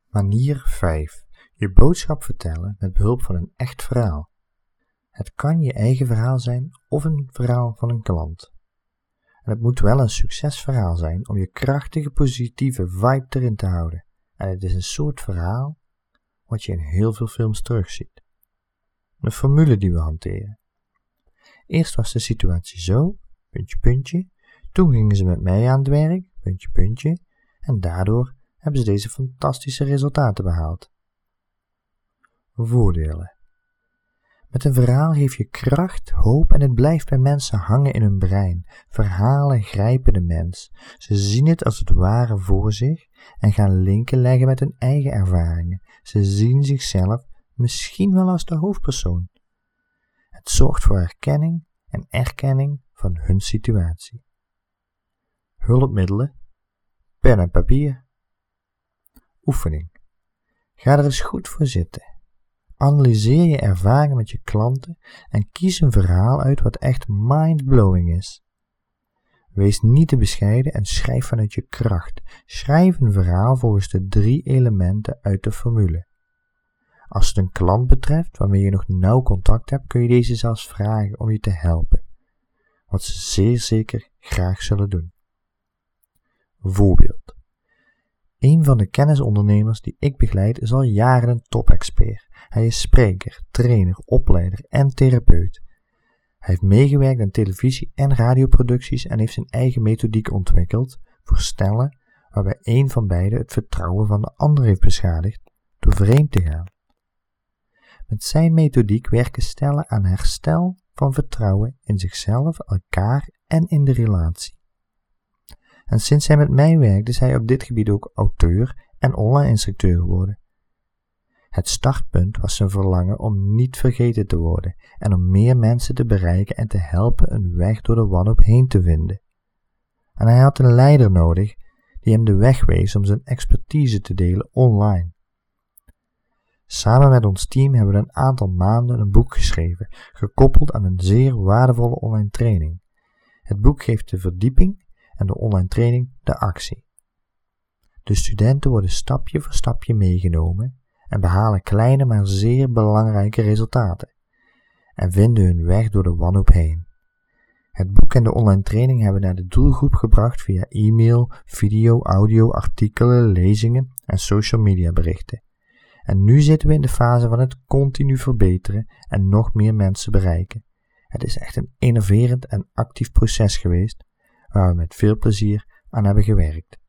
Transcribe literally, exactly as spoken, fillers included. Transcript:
Manier vijf. Je boodschap vertellen met behulp van een echt verhaal. Het kan je eigen verhaal zijn of een verhaal van een klant. En het moet wel een succesverhaal zijn om je krachtige, positieve vibe erin te houden. En het is een soort verhaal wat je in heel veel films terugziet. Een formule die we hanteren. Eerst was de situatie zo, puntje, puntje. Toen gingen ze met mij aan het werk, puntje, puntje. En daardoor hebben ze deze fantastische resultaten behaald. Voordelen. Met een verhaal geef je kracht, hoop en het blijft bij mensen hangen in hun brein. Verhalen grijpen de mens. Ze zien het als het ware voor zich en gaan linken leggen met hun eigen ervaringen. Ze zien zichzelf misschien wel als de hoofdpersoon. Het zorgt voor herkenning en erkenning van hun situatie. Hulpmiddelen, pen en papier. Oefening. Ga er eens goed voor zitten. Analyseer je ervaringen met je klanten en kies een verhaal uit wat echt mind-blowing is. Wees niet te bescheiden en schrijf vanuit je kracht. Schrijf een verhaal volgens de drie elementen uit de formule. Als het een klant betreft waarmee je nog nauw contact hebt, kun je deze zelfs vragen om je te helpen, wat ze zeer zeker graag zullen doen. Voorbeeld. Een van de kennisondernemers die ik begeleid is al jaren een top-expert. Hij is spreker, trainer, opleider en therapeut. Hij heeft meegewerkt aan televisie- en radioproducties en heeft zijn eigen methodiek ontwikkeld voor stellen waarbij een van beiden het vertrouwen van de ander heeft beschadigd door vreemd te gaan. Met zijn methodiek werken stellen aan herstel van vertrouwen in zichzelf, elkaar en in de relatie. En sinds hij met mij werkt is hij op dit gebied ook auteur en online instructeur geworden. Het startpunt was zijn verlangen om niet vergeten te worden en om meer mensen te bereiken en te helpen een weg door de wanhoop heen te vinden. En hij had een leider nodig die hem de weg wees om zijn expertise te delen online. Samen met ons team hebben we een aantal maanden een boek geschreven, gekoppeld aan een zeer waardevolle online training. Het boek geeft de verdieping en de online training de actie. De studenten worden stapje voor stapje meegenomen en behalen kleine maar zeer belangrijke resultaten en vinden hun weg door de wanhoop heen. Het boek en de online training hebben we naar de doelgroep gebracht via e-mail, video, audio, artikelen, lezingen en social media berichten. En nu zitten we in de fase van het continu verbeteren en nog meer mensen bereiken. Het is echt een innoverend en actief proces geweest waar we met veel plezier aan hebben gewerkt.